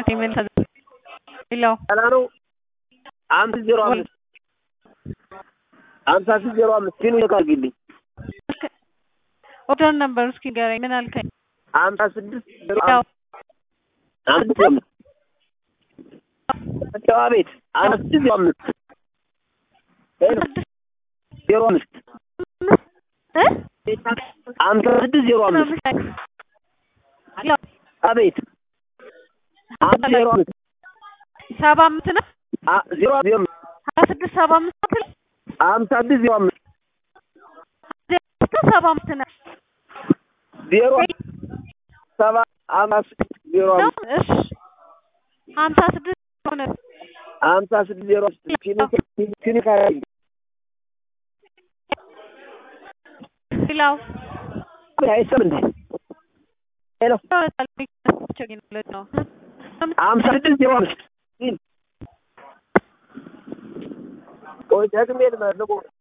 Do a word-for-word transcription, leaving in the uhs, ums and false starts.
ምን ይለው አላኑ አምስት ዜሮ አምስት አምሳ ስድስት ዜሮ አምስት ኪሎ ይካልግልኝ ኦርደር ነምበር እስኪ ንገረኝ ምን አልከኝ አምሳ ስድስት ዜሮ አምስት አቤት አምስት ዜሮ አምስት ዜሮ አምስት እ አምሳ ስድስት ዜሮ አምስት አቤት አምሳ ዜሮ አምስት ሰባ አምስት ነው ዜሮ ዜሮ ሀያ ስድስት ሰባ አምስት ነው አምሳ ስድስት ዜሮ አምስት ሰባ አምስት ነው ዜሮ ሰባ አምስት ዜሮ አምስት እሺ ሀምሳ ስድስት ሆነ ሀምሳ ስድስት ዜሮ አምስት ኪሎ ኪሎ ካይ ሄሎ አይሰም እንዴ ሄሎ ነው ሀምሳ ስድስት ዜሮ አምስት ቆይ ደግሜ ልመልስ